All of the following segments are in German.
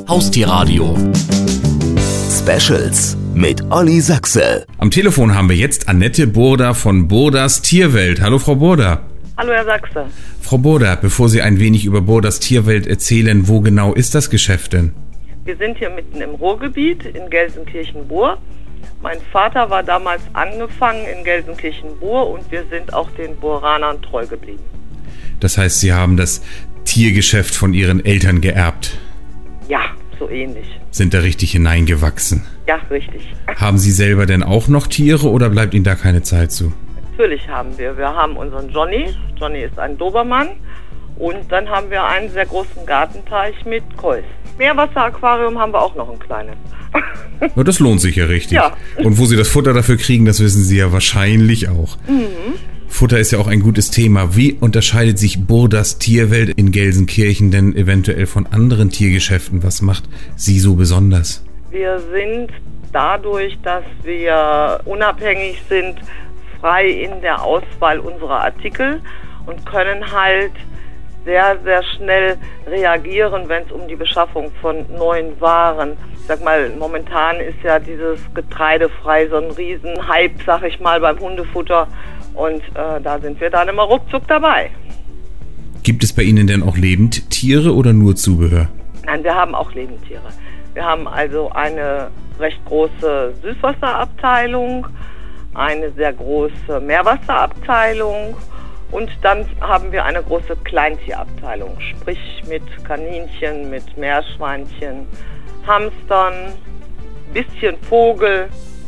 Haustierradio Specials mit Olli Sachse. Am Telefon haben wir jetzt Annette Burda von Burdas Tierwelt. Hallo Frau Burda. Hallo Herr Sachse. Frau Burda, bevor Sie ein wenig über Burdas Tierwelt erzählen, wo genau ist das Geschäft denn? Wir sind hier mitten im Ruhrgebiet in Gelsenkirchen-Bur. Mein Vater war damals angefangen in Gelsenkirchen-Bur und wir sind auch den Buranern treu geblieben. Das heißt, Sie haben das Tiergeschäft von Ihren Eltern geerbt? Ja, so ähnlich. Sind da richtig hineingewachsen? Ja, richtig. Haben Sie selber denn auch noch Tiere oder bleibt Ihnen da keine Zeit zu? Natürlich haben wir. Wir haben unseren Johnny. Johnny ist ein Dobermann. Und dann haben wir einen sehr großen Gartenteich mit Kois. Meerwasseraquarium haben wir auch noch ein kleines. Ja, das lohnt sich ja richtig. Ja. Und wo Sie das Futter dafür kriegen, das wissen Sie ja wahrscheinlich auch. Mhm. Futter ist ja auch ein gutes Thema. Wie unterscheidet sich Burdas Tierwelt in Gelsenkirchen denn eventuell von anderen Tiergeschäften? Was macht Sie so besonders? Wir sind dadurch, dass wir unabhängig sind, frei in der Auswahl unserer Artikel und können halt sehr, sehr schnell reagieren, wenn es um die Beschaffung von neuen Waren. Ich sag mal, momentan ist ja dieses Getreidefrei so ein Riesenhype, sag ich mal, beim Hundefutter. Und da sind wir dann immer ruckzuck dabei. Gibt es bei Ihnen denn auch Lebendtiere oder nur Zubehör? Nein, wir haben auch Lebendtiere. Wir haben also eine recht große Süßwasserabteilung, eine sehr große Meerwasserabteilung und dann haben wir eine große Kleintierabteilung, sprich mit Kaninchen, mit Meerschweinchen, Hamstern, bisschen Vogel,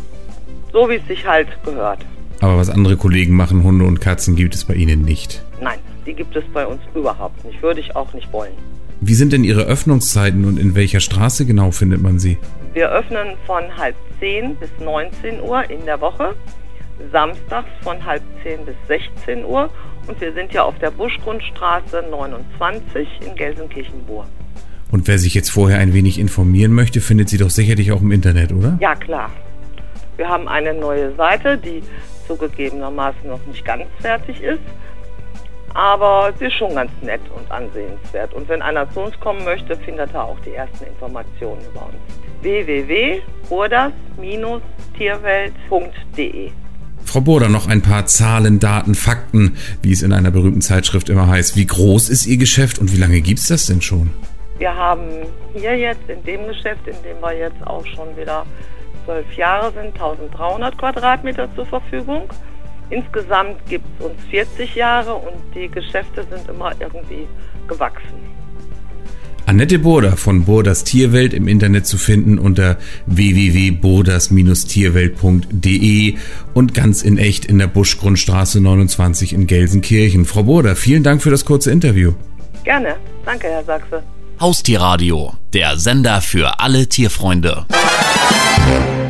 so wie es sich halt gehört. Aber was andere Kollegen machen, Hunde und Katzen, gibt es bei Ihnen nicht? Nein, die gibt es bei uns überhaupt nicht, würde ich auch nicht wollen. Wie sind denn Ihre Öffnungszeiten und in welcher Straße genau findet man sie? Wir öffnen von 9:30 bis 19 Uhr in der Woche, samstags von 9:30 bis 16 Uhr und wir sind ja auf der Buschgrundstraße 29 in Gelsenkirchen-Bur. Und wer sich jetzt vorher ein wenig informieren möchte, findet sie doch sicherlich auch im Internet, oder? Ja, klar. Wir haben eine neue Seite, die zugegebenermaßen noch nicht ganz fertig ist, aber sie ist schon ganz nett und ansehenswert. Und wenn einer zu uns kommen möchte, findet er auch die ersten Informationen über uns. www.burdas-tierwelt.de. Frau Burda, noch ein paar Zahlen, Daten, Fakten, wie es in einer berühmten Zeitschrift immer heißt. Wie groß ist Ihr Geschäft und wie lange gibt es das denn schon? Wir haben hier jetzt in dem Geschäft, in dem wir jetzt auch schon wieder 12 Jahre sind, 1300 Quadratmeter zur Verfügung. Insgesamt gibt es uns 40 Jahre und die Geschäfte sind immer irgendwie gewachsen. Annette Burda von Burdas Tierwelt im Internet zu finden unter www.burdas-tierwelt.de und ganz in echt in der Buschgrundstraße 29 in Gelsenkirchen. Frau Burda, vielen Dank für das kurze Interview. Gerne. Danke, Herr Sachse. Haustierradio, der Sender für alle Tierfreunde.